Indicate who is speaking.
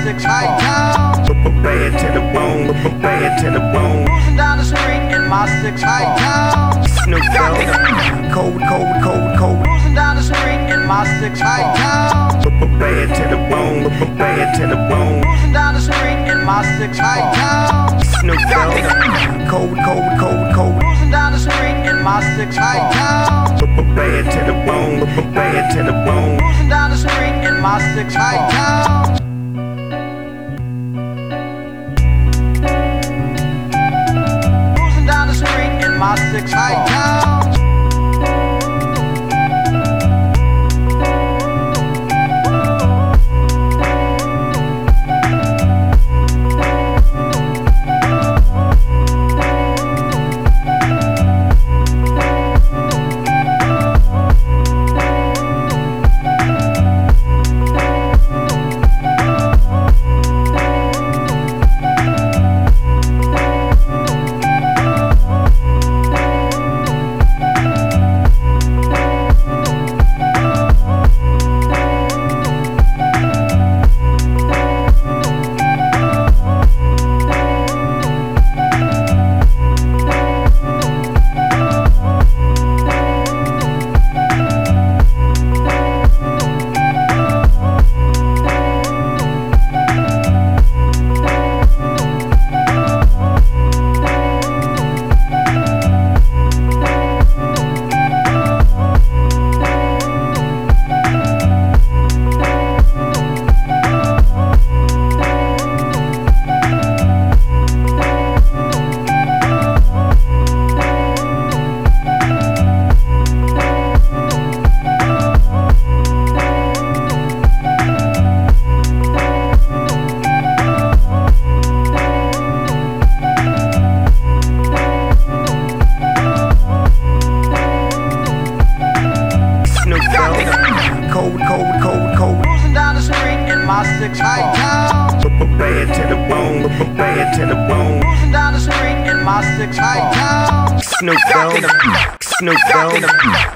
Speaker 1: six bad to the bone, bad to the bone. Cruising down the street in my six Snoop Dogg, cold, cold, cold, cold. Cruising down the street in my six bad to the bone, bad to the bone. Cruising down the street in my six Snoop Dogg, cold, cold, cold, cold. Cruising down the street in my six bad to the bone, bad to the bone. Cruising down the street in my six Cruising down the street in my six cold, cold, cold, cold. Cruising down the street in my six bad to the bone, bad to the bone. Cruising down the street in my six Snoop Dogg, Snoop Dogg.